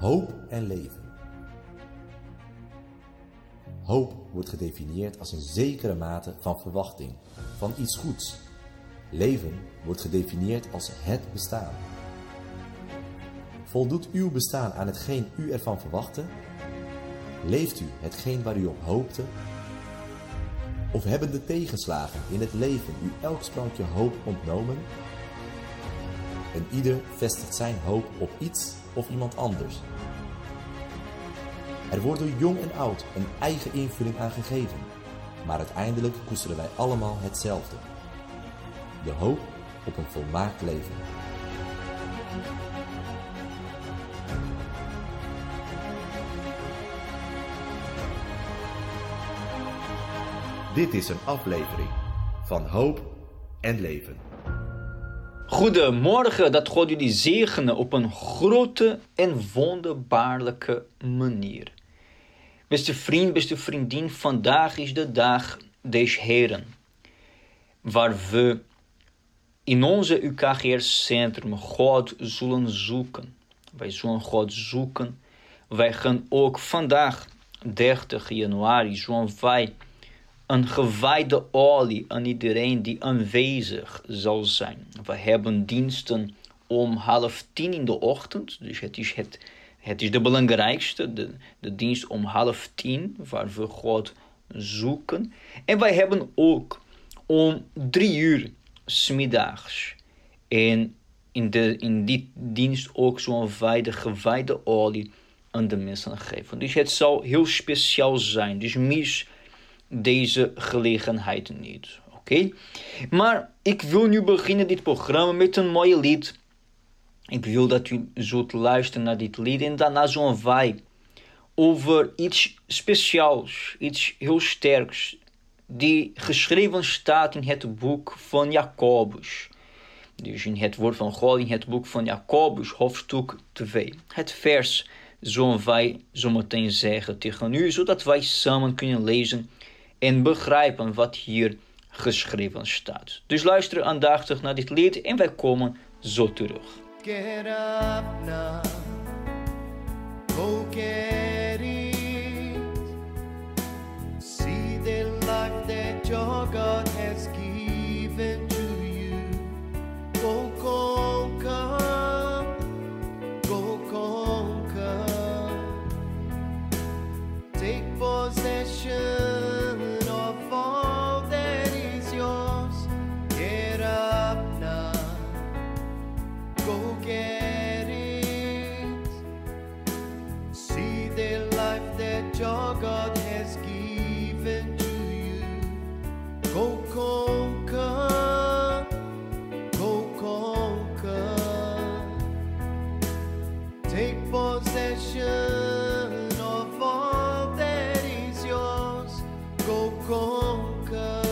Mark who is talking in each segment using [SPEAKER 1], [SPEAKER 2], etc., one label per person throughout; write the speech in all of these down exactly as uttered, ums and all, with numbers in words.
[SPEAKER 1] Hoop en leven. Hoop wordt gedefinieerd als een zekere mate van verwachting, van iets goeds. Leven wordt gedefinieerd als het bestaan. Voldoet uw bestaan aan hetgeen u ervan verwachtte? Leeft u hetgeen waar u op hoopte? Of hebben de tegenslagen in het leven u elk sprankje hoop ontnomen? En ieder vestigt zijn hoop op iets of iemand anders. Er wordt door jong en oud een eigen invulling aan gegeven, maar uiteindelijk koesteren wij allemaal hetzelfde. De hoop op een volmaakt leven. Dit is een aflevering van Hoop en Leven.
[SPEAKER 2] Goedemorgen, dat God jullie zegenen op een grote en wonderbaarlijke manier. Beste vriend, beste vriendin, vandaag is de dag des Heren, waar we in onze U K G R-centrum God zullen zoeken. Wij zullen God zoeken. Wij gaan ook vandaag, dertig januari, zullen wij een gewijde olie aan iedereen die aanwezig zal zijn. We hebben diensten om half tien in de ochtend. Dus het is, het, het is de belangrijkste. De, de dienst om half tien, waar we God zoeken. En wij hebben ook om drie uur 's middags. En in, de, in die dienst ook zo'n wij de gewijde olie aan de mensen geven. Dus het zal heel speciaal zijn. Dus mis deze gelegenheid niet. Oké? Okay? Maar ik wil nu beginnen dit programma met een mooie lied. Ik wil dat u zult luisteren naar dit lied. En daarna zullen wij over iets speciaals, iets heel sterks, die geschreven staat in het boek van Jacobus. Dus in het woord van God, in het boek van Jacobus, hoofdstuk twee. Het vers zullen wij zometeen zeggen tegen u, zodat wij samen kunnen lezen en begrijpen wat hier geschreven staat. Dus luister aandachtig naar dit lied en wij komen zo terug.
[SPEAKER 3] Get up now, go get it. See the life that your God has given to you. Go conquer, go conquer. Take possession of all that is yours. Get up now, go get it. See the life that your God has given to you. Go conquer, go conquer. Take possession of all that is yours. Go conquer.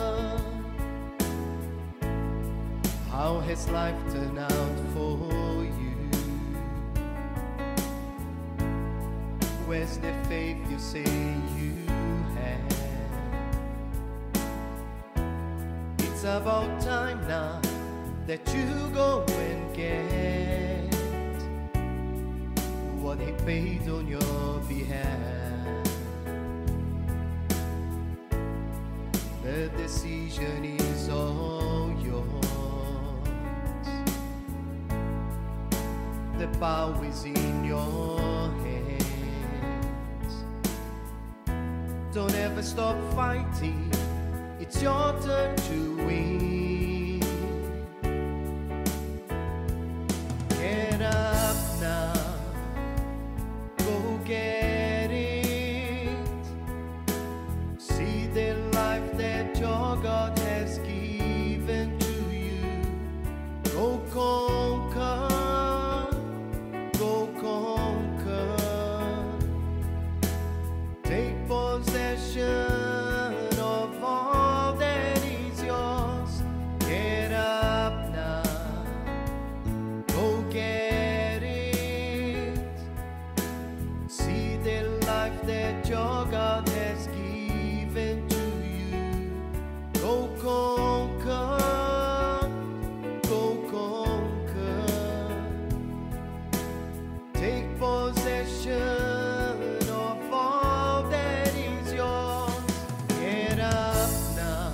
[SPEAKER 3] How has life turned out for you? Where's the faith you say you have? It's about time now that you go and get what He paid on your behalf. The decision is all yours. The power is in your hands. Don't ever stop fighting. It's your turn to win. Get up now. Go get it. See the life that your God has given to you. Go conquer. Go conquer. Take possession of all that is yours. possession of all that is yours. Get up now,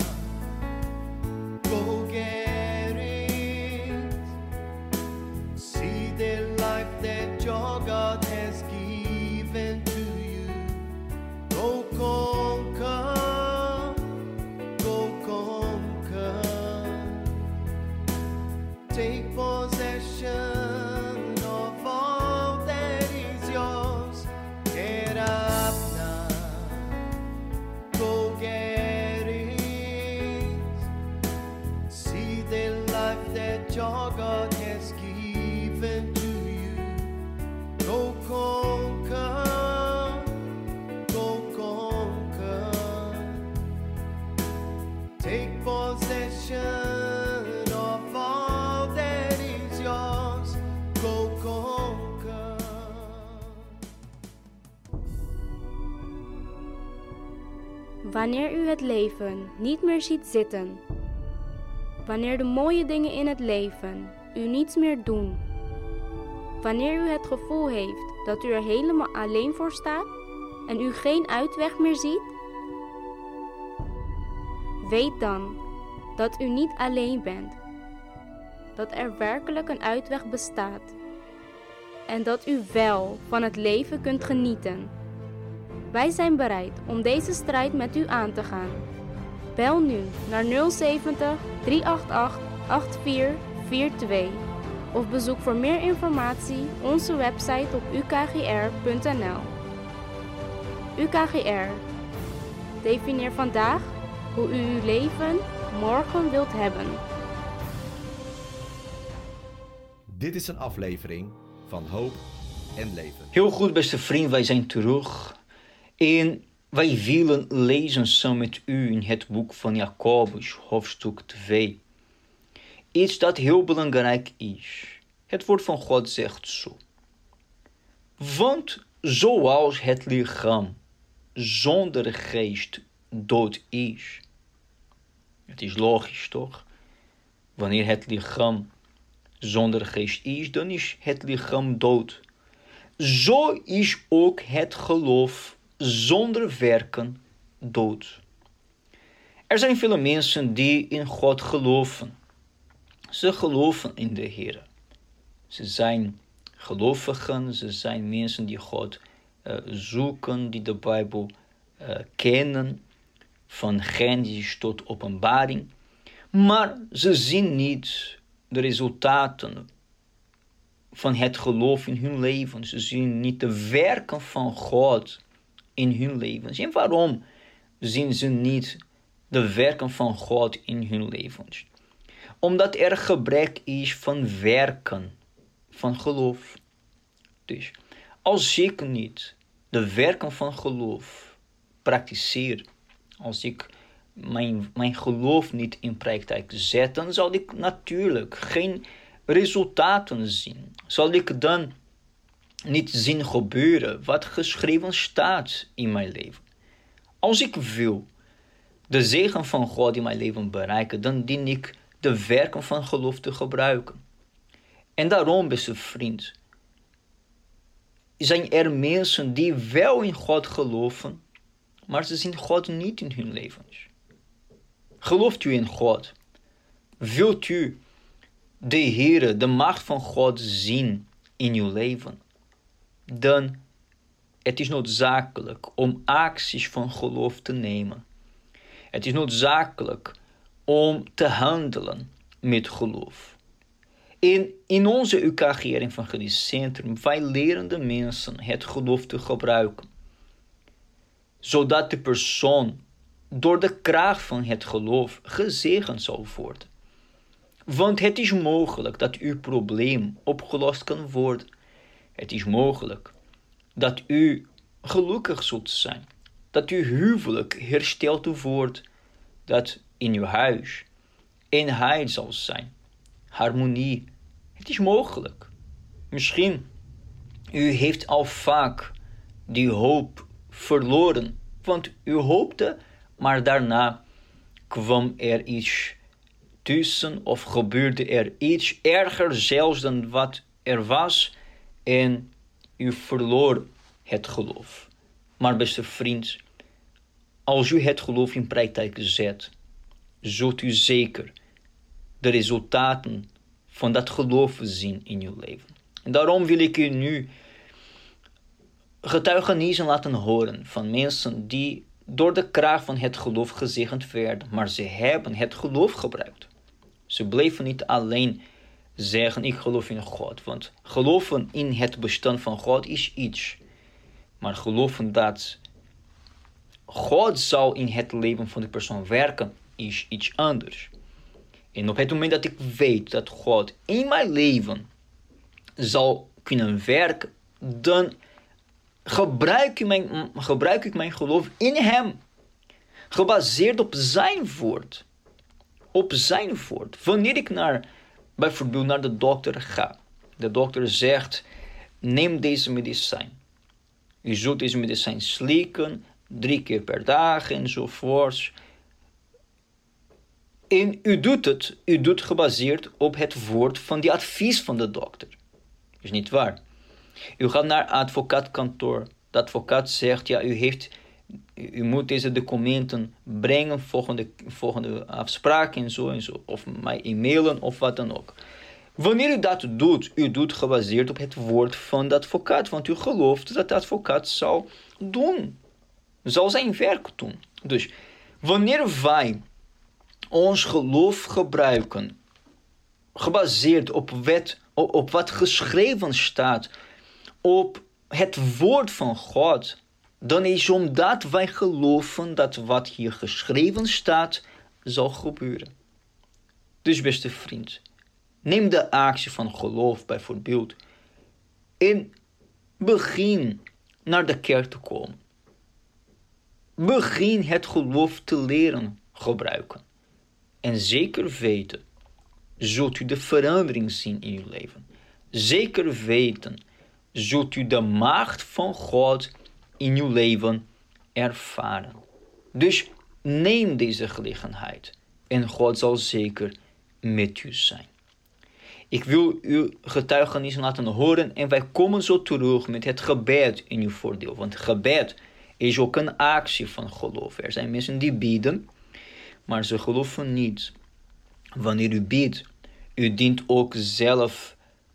[SPEAKER 3] go get it. See the life that your God has given to you. Go conquer, go conquer. Take possession of all that is yours. Get up now, go get it. See the life that your God has given to you. Go conquer, go conquer. Take possession of all that is yours. Go conquer.
[SPEAKER 4] Wanneer u het leven niet meer ziet zitten, wanneer de mooie dingen in het leven u niets meer doen, wanneer u het gevoel heeft dat u er helemaal alleen voor staat en u geen uitweg meer ziet, weet dan dat u niet alleen bent, dat er werkelijk een uitweg bestaat en dat u wel van het leven kunt genieten. Wij zijn bereid om deze strijd met u aan te gaan. Bel nu naar nul zeventig, drie acht acht, acht vier vier twee of bezoek voor meer informatie onze website op u k g r punt n l. U K G R. Definieer vandaag hoe u uw leven morgen wilt hebben.
[SPEAKER 1] Dit is een aflevering van Hoop en Leven.
[SPEAKER 2] Heel goed, beste vriend, wij zijn terug. En wij willen lezen samen met u in het boek van Jacobus, hoofdstuk twee. Iets dat heel belangrijk is. Het woord van God zegt zo. Want zoals het lichaam zonder geest dood is. Het is logisch, toch? Wanneer het lichaam zonder geest is, dan is het lichaam dood. Zo is ook het geloof zonder werken dood. Er zijn vele mensen die in God geloven. Ze geloven in de Heer. Ze zijn gelovigen, ze zijn mensen die God uh, zoeken, die de Bijbel uh, kennen, van Genesis tot Openbaring. Maar ze zien niet de resultaten van het geloof in hun leven. Ze zien niet de werken van God in hun levens. En waarom zien ze niet de werken van God in hun levens? Omdat er gebrek is van werken, van geloof. Dus als ik niet de werken van geloof praktiseer, als ik mijn, mijn geloof niet in praktijk zet, dan zal ik natuurlijk geen resultaten zien. Zal ik dan niet zien gebeuren wat geschreven staat in mijn leven. Als ik wil de zegen van God in mijn leven bereiken, dan dien ik de werken van geloof te gebruiken. En daarom, beste vriend, zijn er mensen die wel in God geloven, maar ze zien God niet in hun levens. Gelooft u in God? Wilt u de Heere, de macht van God zien in uw leven? Dan het is noodzakelijk om acties van geloof te nemen. Het is noodzakelijk om te handelen met geloof. En in onze U K G R Evangelisch Centrum, wij leren de mensen het geloof te gebruiken. Zodat de persoon door de kracht van het geloof gezegend zal worden. Want het is mogelijk dat uw probleem opgelost kan worden. Het is mogelijk dat u gelukkig zult zijn. Dat uw huwelijk hersteld wordt. Dat in uw huis eenheid zal zijn. Harmonie. Het is mogelijk. Misschien u heeft al vaak die hoop verloren. Want u hoopte, maar daarna kwam er iets tussen of gebeurde er iets erger zelfs dan wat er was. En u verloor het geloof. Maar beste vriend, als u het geloof in praktijk zet, zult u zeker de resultaten van dat geloof zien in uw leven. En daarom wil ik u nu getuigenissen laten horen van mensen die door de kracht van het geloof gezegend werden, maar ze hebben het geloof gebruikt. Ze bleven niet alleen zeggen, ik geloof in God, want geloven in het bestaan van God is iets. Maar geloven dat God zal in het leven van de persoon werken, is iets anders. En op het moment dat ik weet dat God in mijn leven zal kunnen werken, dan gebruik ik mijn, gebruik ik mijn geloof in hem. Gebaseerd op zijn woord. Op zijn woord. Wanneer ik naar, bijvoorbeeld naar de dokter ga. De dokter zegt, neem deze medicijn. U zult deze medicijn slikken, drie keer per dag enzovoorts. En u doet het, u doet gebaseerd op het woord van die advies van de dokter. Is niet waar. U gaat naar het advocaatkantoor. De advocaat zegt, ja, u, heeft, u moet deze documenten brengen, volgende, volgende afspraak en zo en zo. Of mij e-mailen of wat dan ook. Wanneer u dat doet, u doet gebaseerd op het woord van de advocaat. Want u gelooft dat de advocaat zal doen. Zal zijn werk doen. Dus wanneer wij ons geloof gebruiken, gebaseerd op, wet, op, op wat geschreven staat, op het woord van God, dan is omdat wij geloven dat wat hier geschreven staat, zal gebeuren. Dus beste vriend, neem de actie van geloof bijvoorbeeld en begin naar de kerk te komen. Begin het geloof te leren gebruiken. En zeker weten, zult u de verandering zien in uw leven. Zeker weten, zult u de macht van God in uw leven ervaren. Dus neem deze gelegenheid en God zal zeker met u zijn. Ik wil uw getuigenissen laten horen en wij komen zo terug met het gebed in uw voordeel. Want gebed is ook een actie van geloof. Er zijn mensen die bidden, maar ze geloven niet. Wanneer u bidt, u dient ook zelf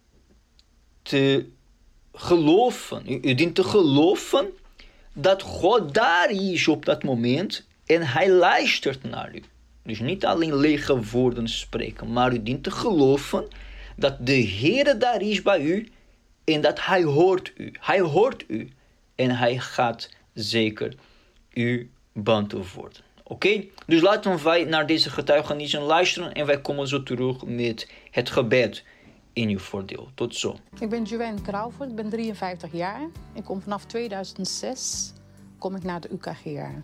[SPEAKER 2] te geloven. U, u dient te geloven dat God daar is op dat moment en hij luistert naar u. Dus niet alleen lege woorden spreken, maar u dient te geloven dat de Heer daar is bij u en dat hij hoort u. Hij hoort u en hij gaat zeker u beantwoorden. Oké, okay? Dus laten wij naar deze getuigenissen luisteren en wij komen zo terug met het gebed in uw voordeel. Tot zo.
[SPEAKER 5] Ik ben Joanne Crawford, ik ben drieënvijftig jaar. Ik kom vanaf tweeduizend zes kom ik naar de U K G R.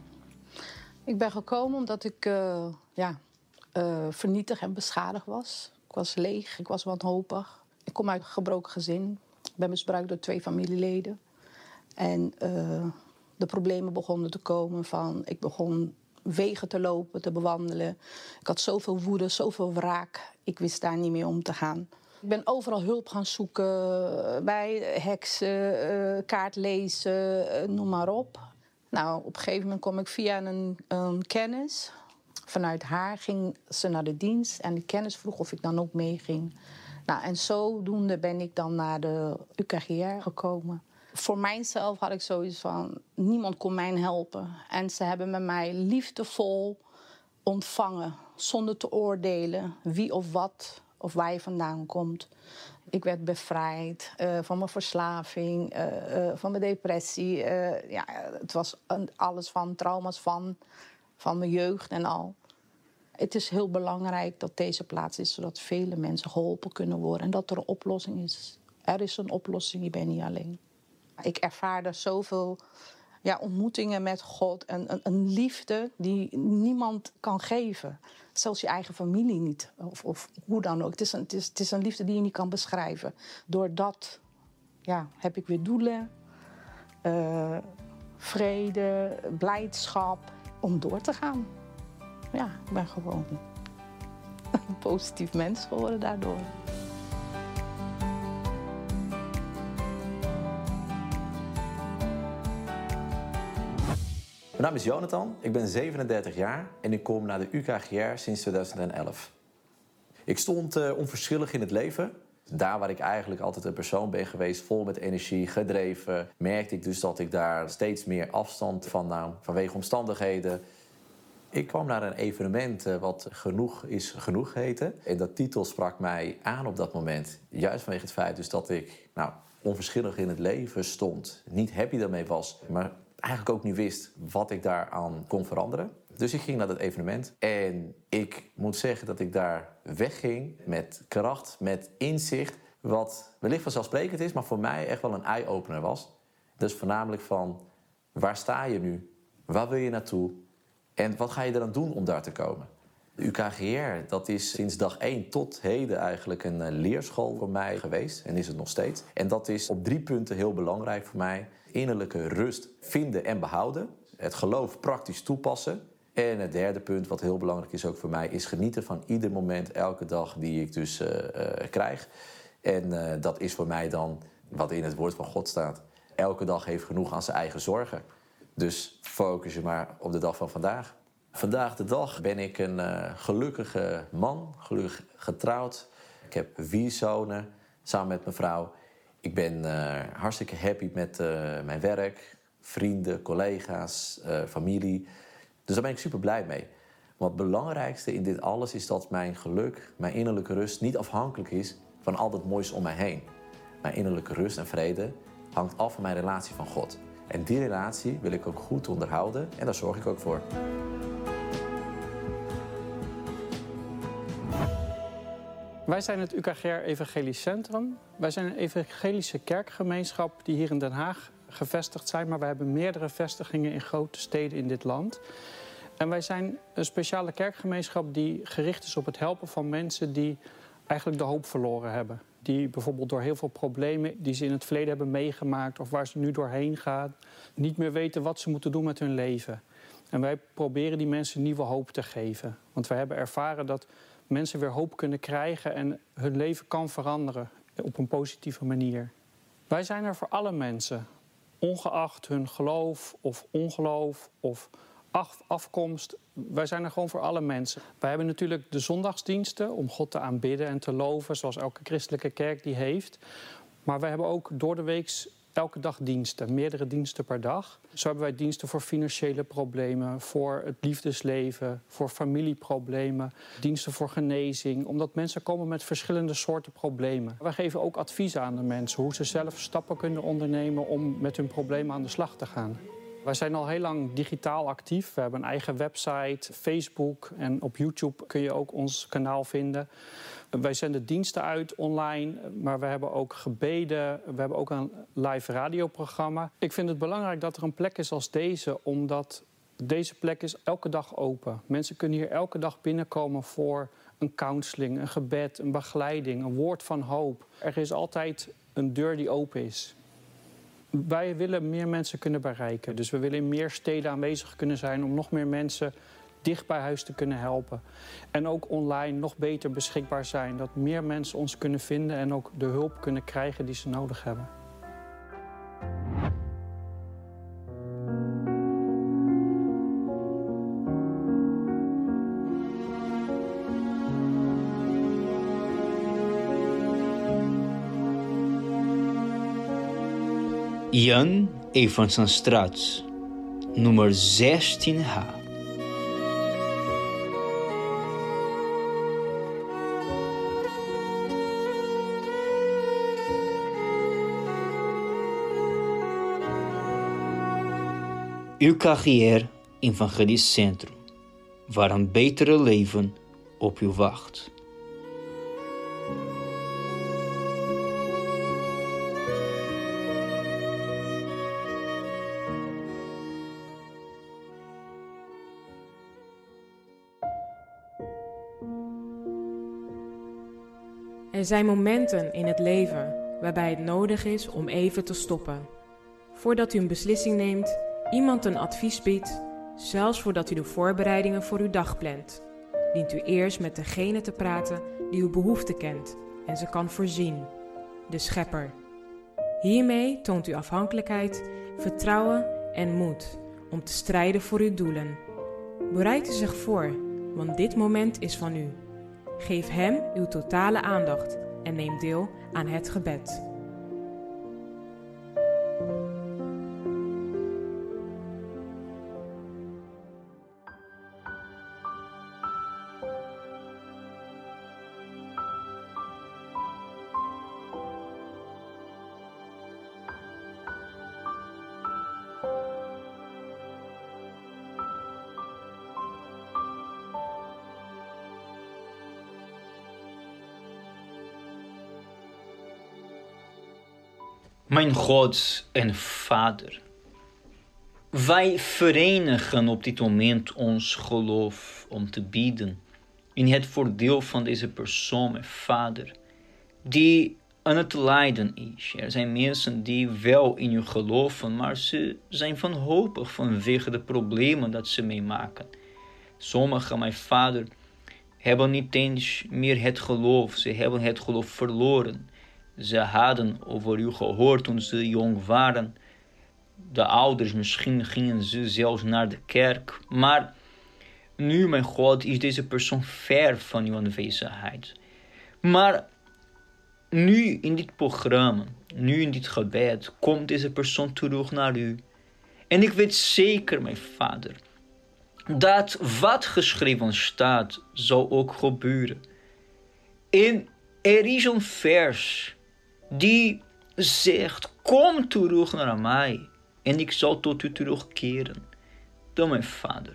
[SPEAKER 5] Ik ben gekomen omdat ik uh, ja, uh, vernietigd en beschadigd was. Ik was leeg, ik was wanhopig. Ik kom uit een gebroken gezin. Ik ben misbruikt door twee familieleden. En uh, de problemen begonnen te komen van... Ik begon wegen te lopen, te bewandelen. Ik had zoveel woede, zoveel wraak. Ik wist daar niet meer om te gaan. Ik ben overal hulp gaan zoeken. Bij heksen, uh, kaartlezen, uh, noem maar op. Nou, op een gegeven moment kom ik via een, een kennis. Vanuit haar ging ze naar de dienst. En die kennis vroeg of ik dan ook meeging. Nou, en zodoende ben ik dan naar de U K G R gekomen. Voor mijzelf had ik zoiets van, niemand kon mij helpen. En ze hebben met mij liefdevol ontvangen. Zonder te oordelen wie of wat of waar je vandaan komt. Ik werd bevrijd uh, van mijn verslaving, uh, uh, van mijn depressie. Uh, ja, het was een, alles van trauma's van, van mijn jeugd en al. Het is heel belangrijk dat deze plaats is, zodat vele mensen geholpen kunnen worden. En dat er een oplossing is. Er is een oplossing, je bent niet alleen. Ik ervaarde zoveel ja, ontmoetingen met God. En een, een liefde die niemand kan geven. Zelfs je eigen familie niet. Of, of hoe dan ook. Het is, een, het, is, het is een liefde die je niet kan beschrijven. Door dat ja, heb ik weer doelen. Uh, vrede, blijdschap. Om door te gaan. Ja, ik ben gewoon een positief mens geworden daardoor.
[SPEAKER 6] naam is Jonathan, ik ben zevenendertig jaar en ik kom naar de U K G R sinds tweeduizend elf. Ik stond uh, onverschillig in het leven. Daar waar ik eigenlijk altijd een persoon ben geweest, vol met energie, gedreven, merkte ik dus dat ik daar steeds meer afstand van nam, vanwege omstandigheden. Ik kwam naar een evenement uh, wat Genoeg is Genoeg heette. En dat titel sprak mij aan op dat moment. Juist vanwege het feit dus dat ik nou, onverschillig in het leven stond. Niet happy daarmee was, maar eigenlijk ook niet wist wat ik daaraan kon veranderen. Dus ik ging naar dat evenement en ik moet zeggen dat ik daar wegging met kracht, met inzicht. Wat wellicht vanzelfsprekend is, maar voor mij echt wel een eye-opener was. Dus voornamelijk van, waar sta je nu? Waar wil je naartoe? En wat ga je eraan doen om daar te komen? De U K G R, dat is sinds dag één tot heden eigenlijk een leerschool voor mij geweest. En is het nog steeds. En dat is op drie punten heel belangrijk voor mij. Innerlijke rust vinden en behouden. Het geloof praktisch toepassen. En het derde punt, wat heel belangrijk is ook voor mij, is genieten van ieder moment, elke dag die ik dus uh, uh, krijg. En uh, dat is voor mij dan wat in het woord van God staat. Elke dag heeft genoeg aan zijn eigen zorgen. Dus focus je maar op de dag van vandaag. Vandaag de dag ben ik een uh, gelukkige man, gelukkig getrouwd. Ik heb vier zonen samen met mijn vrouw. Ik ben uh, hartstikke happy met uh, mijn werk, vrienden, collega's, uh, familie. Dus daar ben ik super blij mee. Maar het belangrijkste in dit alles is dat mijn geluk, mijn innerlijke rust niet afhankelijk is van al dat moois om mij heen. Mijn innerlijke rust en vrede hangt af van mijn relatie van God. En die relatie wil ik ook goed onderhouden en daar zorg ik ook voor.
[SPEAKER 7] Wij zijn het U K G R Evangelisch Centrum. Wij zijn een evangelische kerkgemeenschap die hier in Den Haag gevestigd zijn, maar we hebben meerdere vestigingen in grote steden in dit land. En wij zijn een speciale kerkgemeenschap die gericht is op het helpen van mensen die eigenlijk de hoop verloren hebben. Die bijvoorbeeld door heel veel problemen die ze in het verleden hebben meegemaakt of waar ze nu doorheen gaan, niet meer weten wat ze moeten doen met hun leven. En wij proberen die mensen nieuwe hoop te geven. Want wij hebben ervaren dat mensen weer hoop kunnen krijgen en hun leven kan veranderen op een positieve manier. Wij zijn er voor alle mensen, ongeacht hun geloof of ongeloof of afkomst. Wij zijn er gewoon voor alle mensen. Wij hebben natuurlijk de zondagsdiensten om God te aanbidden en te loven, zoals elke christelijke kerk die heeft. Maar wij hebben ook door de week elke dag diensten, meerdere diensten per dag. Zo hebben wij diensten voor financiële problemen, voor het liefdesleven, voor familieproblemen, diensten voor genezing, omdat mensen komen met verschillende soorten problemen. Wij geven ook adviezen aan de mensen, hoe ze zelf stappen kunnen ondernemen om met hun problemen aan de slag te gaan. Wij zijn al heel lang digitaal actief. We hebben een eigen website, Facebook en op YouTube kun je ook ons kanaal vinden. Wij zenden diensten uit online, maar we hebben ook gebeden. We hebben ook een live radioprogramma. Ik vind het belangrijk dat er een plek is als deze, omdat deze plek is elke dag open. Mensen kunnen hier elke dag binnenkomen voor een counseling, een gebed, een begeleiding, een woord van hoop. Er is altijd een deur die open is. Wij willen meer mensen kunnen bereiken. Dus we willen in meer steden aanwezig kunnen zijn om nog meer mensen dicht bij huis te kunnen helpen. En ook online nog beter beschikbaar zijn. Dat meer mensen ons kunnen vinden en ook de hulp kunnen krijgen die ze nodig hebben.
[SPEAKER 2] Jan Evansenstraat, nummer zestien H. U K G R Evangelisch Centrum, waar een betere leven op u wacht.
[SPEAKER 8] Er zijn momenten in het leven waarbij het nodig is om even te stoppen. Voordat u een beslissing neemt, iemand een advies biedt, zelfs voordat u de voorbereidingen voor uw dag plant, dient u eerst met degene te praten die uw behoefte kent en ze kan voorzien, de Schepper. Hiermee toont u afhankelijkheid, vertrouwen en moed om te strijden voor uw doelen. Bereid u zich voor, want dit moment is van u. Geef hem uw totale aandacht en neem deel aan het gebed.
[SPEAKER 2] Mijn God en Vader, wij verenigen op dit moment ons geloof om te bieden in het voordeel van deze persoon, mijn Vader, die aan het lijden is. Er zijn mensen die wel in u geloven, maar ze zijn wanhopig vanwege de problemen dat ze meemaken. Sommigen, mijn Vader, hebben niet eens meer het geloof, ze hebben het geloof verloren. Ze hadden over u gehoord toen ze jong waren. De ouders, misschien gingen ze zelfs naar de kerk. Maar nu, mijn God, is deze persoon ver van uw aanwezigheid. Maar nu in dit programma, nu in dit gebed, komt deze persoon terug naar u. En ik weet zeker, mijn Vader, dat wat geschreven staat, zal ook gebeuren. En er is een vers die zegt, kom terug naar mij en ik zal tot u terugkeren. Dan, mijn Vader,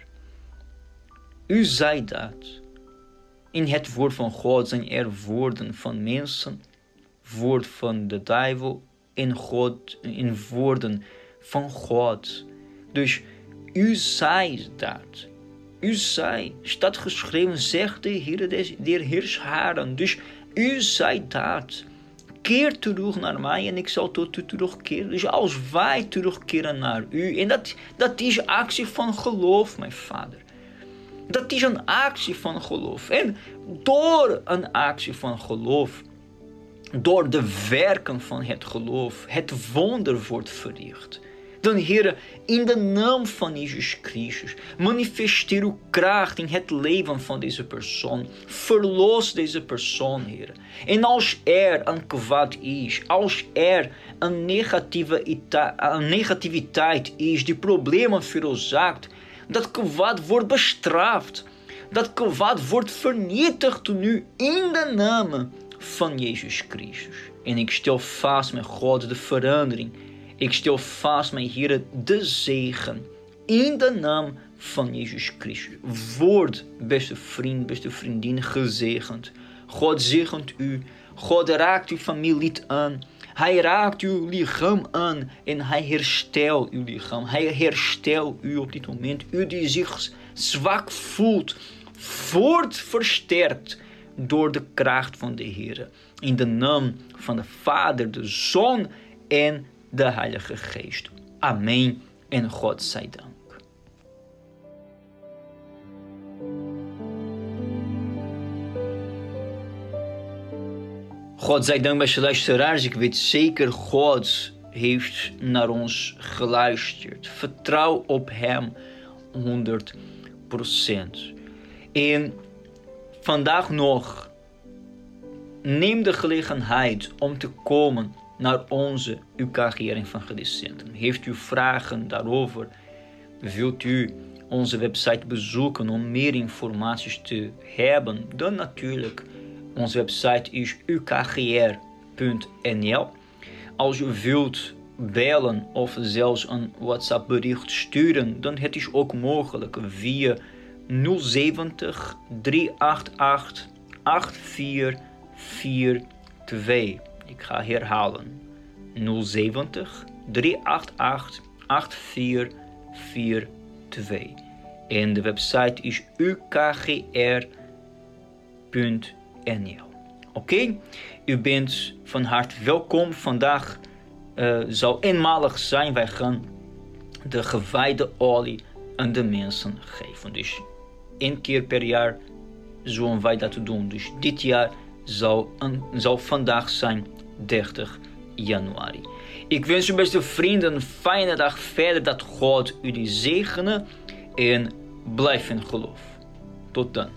[SPEAKER 2] u zei dat. In het woord van God zijn er woorden van mensen, woord van de duivel en, God, en woorden van God. Dus u zei dat. U zei, staat geschreven, zegt de Heer der Heerscharen. Dus u zei dat. Keer terug naar mij en ik zal tot u terugkeren. Dus als wij terugkeren naar u. En dat, dat is actie van geloof, mijn Vader. Dat is een actie van geloof. En door een actie van geloof, door de werken van het geloof, het wonder wordt verricht. Dan, Heer, in de naam van Jezus Christus, manifesteer uw kracht in het leven van deze persoon. Verlos deze persoon, Heer. En als er een kwaad is, als er een, negatieve, een negativiteit is die problemen veroorzaakt, dat kwaad wordt bestraft. Dat kwaad wordt vernietigd nu in de naam van Jezus Christus. En ik stel vast, mijn God, de verandering. Ik stel vast, mijn Heer, de zegen in de naam van Jezus Christus. Word, beste vriend, beste vriendin, gezegend. God zegent u. God raakt uw familie aan. Hij raakt uw lichaam aan en hij herstelt uw lichaam. Hij herstelt u op dit moment. U die zich zwak voelt, wordt versterkt door de kracht van de Heer. In de naam van de Vader, de Zoon en de Heilige Geest. Amen en God zij dank. God zij dank, beste luisteraars. Ik weet zeker, God heeft naar ons geluisterd. Vertrouw op hem honderd procent. En vandaag nog, neem de gelegenheid om te komen naar onze U K G R Evangelische-centrum. Heeft u vragen daarover? Wilt u onze website bezoeken om meer informaties te hebben? Dan natuurlijk, onze website is u k g r punt n l. Als u wilt bellen of zelfs een WhatsApp bericht sturen, dan het is ook mogelijk via nul zeventig, drie acht acht, acht vier vier twee. Ik ga herhalen. nul zeventig, drie acht acht, acht vier vier twee. En de website is u k g r punt n l. Oké? Okay? U bent van harte welkom. Vandaag uh, zal eenmalig zijn. Wij gaan de gewijde olie aan de mensen geven. Dus één keer per jaar zullen wij dat doen. Dus dit jaar zal, een, zal vandaag zijn dertig januari. Ik wens u, beste vrienden, een fijne dag verder, dat God u die zegene en blijf in geloof. Tot dan.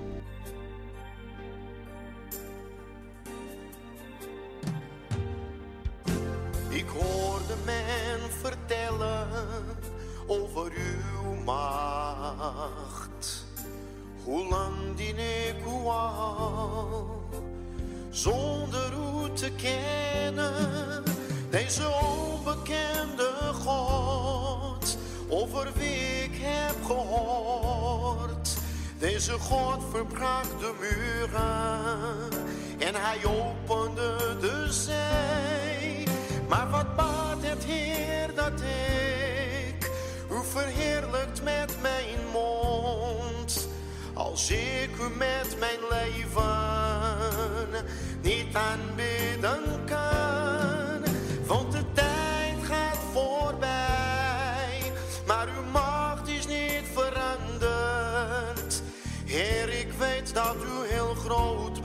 [SPEAKER 3] Ik hoorde men vertellen over uw macht. Hoe lang dien ik u al, zonder u te kennen, deze onbekende God, over wie ik heb gehoord. Deze God verbrak de muren en hij opende de zee. Maar wat baat het, Heer, dat ik u verheerlijkt met mijn mond, als ik u met mijn leven niet aanbidden kan. Want de tijd gaat voorbij, maar uw macht is niet veranderd. Heer, ik weet dat u heel groot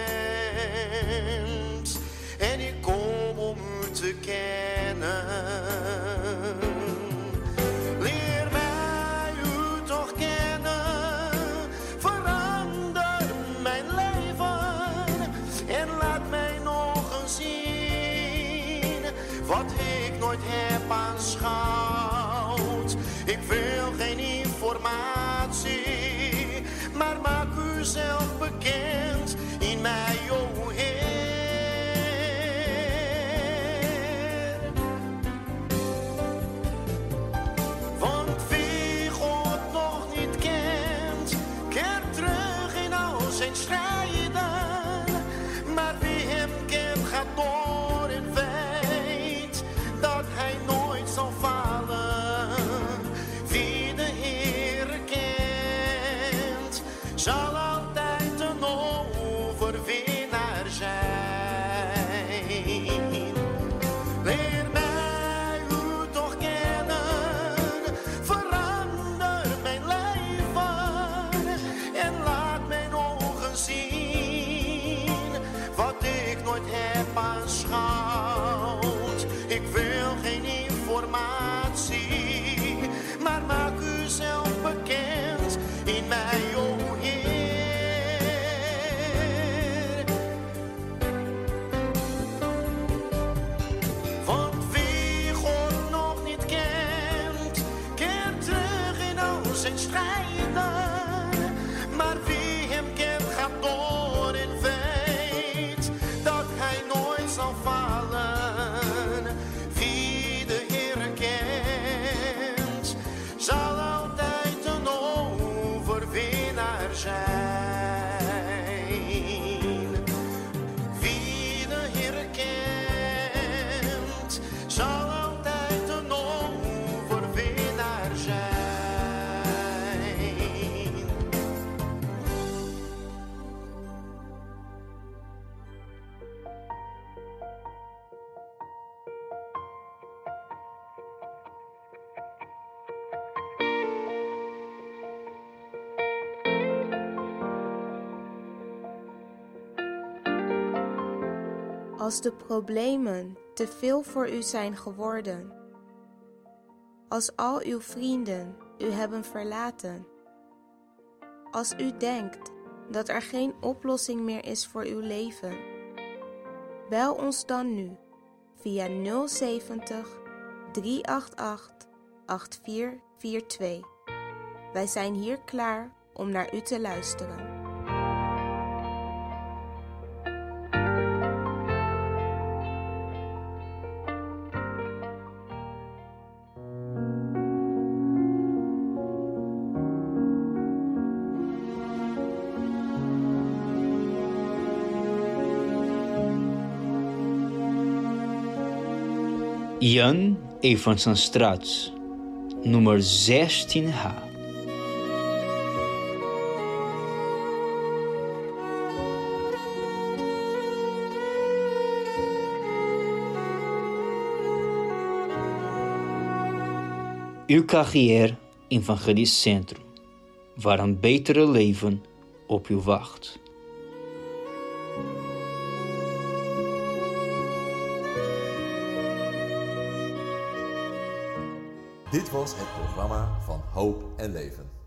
[SPEAKER 3] bent en ik kom om u te kennen. Leer mij u toch kennen, verander mijn leven en laat mij nog eens zien wat ik nooit heb aanschouwd. Ik wil geen informatie, maar maak u zelf bekend in mij, o Heer. Want wie God nog niet kent, keert terug in al zijn strijden. Maar wie hem kent, gaat door en weet dat hij nooit zal falen. Wie de Heere kent, zal altijd een overwinnaar zijn. Leer mij u toch kennen, verander mijn leven en laat mijn ogen zien wat ik nooit heb aanschouwd. Ik wil geen informatie, maar maak u zelf bekend in mij, o Heer. Want wie God nog niet kent, keert terug in al zijn strijden. Maar wie hem kent, gaat door en weet dat hij nooit zal falen. Wie de Heere kent, zal altijd een overwinnaar zijn. Wie de Heere kent, zal altijd een overwinnaar zijn.
[SPEAKER 9] Als de problemen te veel voor u zijn geworden, als al uw vrienden u hebben verlaten, als u denkt dat er geen oplossing meer is voor uw leven, bel ons dan nu via nul zeventig, drie acht acht, acht vier vier twee. Wij zijn hier klaar om naar u te luisteren.
[SPEAKER 2] Jan Evansenstraat, nummer zestien H. U K G R Evangelisch Centrum, waar een betere leven op u wacht.
[SPEAKER 1] Dit was het programma van Hoop en Leven.